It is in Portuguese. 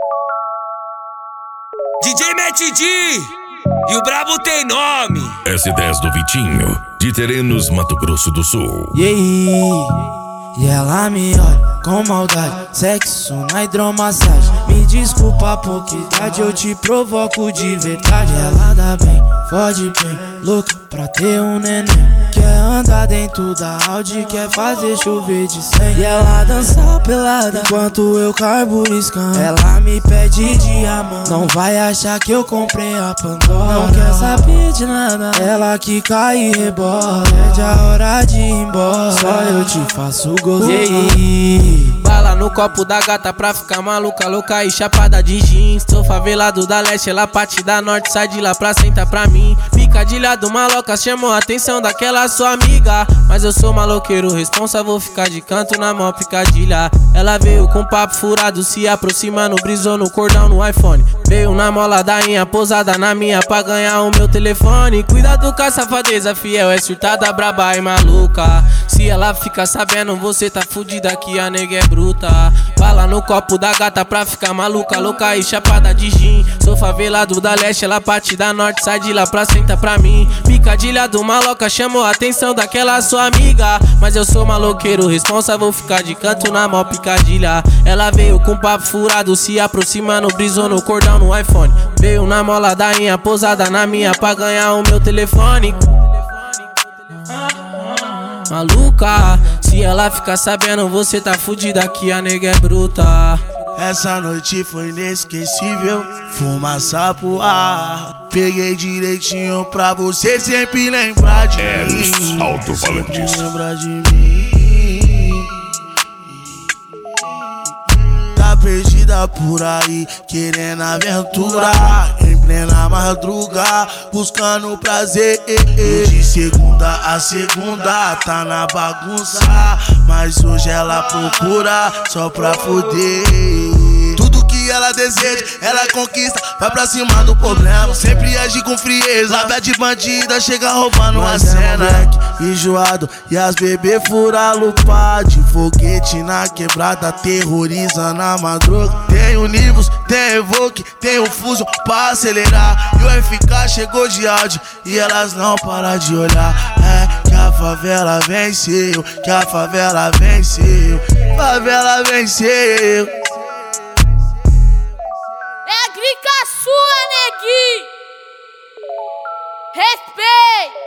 DJ Matt D e o brabo tem nome. S10 do Vitinho, de Terenos, Mato Grosso do Sul. E ela me olha com maldade, sexo na hidromassagem. Me desculpa a pouca idade, eu te provoco de verdade. Ela dá bem, fode bem, louca pra ter um neném. Quer andar dentro da Audi, quer fazer chover de 100. E ela dança pelada enquanto eu carburo escambo. Ela me pede diamante, não vai achar que eu comprei a Pandora. Não quer saber de nada, ela que cai e rebola. Pede a hora de ir embora, só eu te faço gozar. Bala no copo da gata pra ficar maluca, louca e chapada de jeans. Sou favelado da leste, ela parte da norte, sai de lá pra sentar pra mim. Picadilha do maloca chamou a atenção daquela sua amiga, mas eu sou maloqueiro responsa, vou ficar de canto na mó picadilha. Ela veio com papo furado, se aproximando, brisou no cordão no iPhone. Veio na mola da inha, posada na minha pra ganhar o meu telefone. Cuidado com a safadeza, fiel, é surtada, braba e maluca. Se ela fica sabendo, você tá fudida que a nega é bruta. Bala no copo da gata pra ficar maluca, louca e chapada de gin. Sou favelado da leste, ela parte da norte, sai de lá pra sentar pra mim. Picadilha do maloca chamou a atenção daquela sua amiga, mas eu sou maloqueiro responsa, vou ficar de canto na mó picadilha. Ela veio com papo furado, se aproximando, brisou no cordão no iPhone. Veio na mola da inha, posada na minha pra ganhar o meu telefone. Maluca, se ela ficar sabendo, você tá fudida que a nega é bruta. Essa noite foi inesquecível, fumaça pro ar. Peguei direitinho pra você sempre lembrar de mim. Alto-falantes. Lembrar de mim. Tá perdida por aí, querendo aventura. Em plena madruga, buscando prazer. De segunda a segunda, tá na bagunça. Mas hoje ela procura só pra foder. Tudo que ela deseja, ela conquista, vai pra cima do problema. Sempre age com frieza, a de bandida chega roubando a cena. Enjoado e as bebê fura lupa de foguete na quebrada, terroriza na madruga. Tem o Nivus, tem Evoque, tem o Fusion pra acelerar. E o FK chegou de áudio e elas não param de olhar. É que a favela venceu, que a favela venceu, favela venceu. É a grica sua, neguinho. Respeito.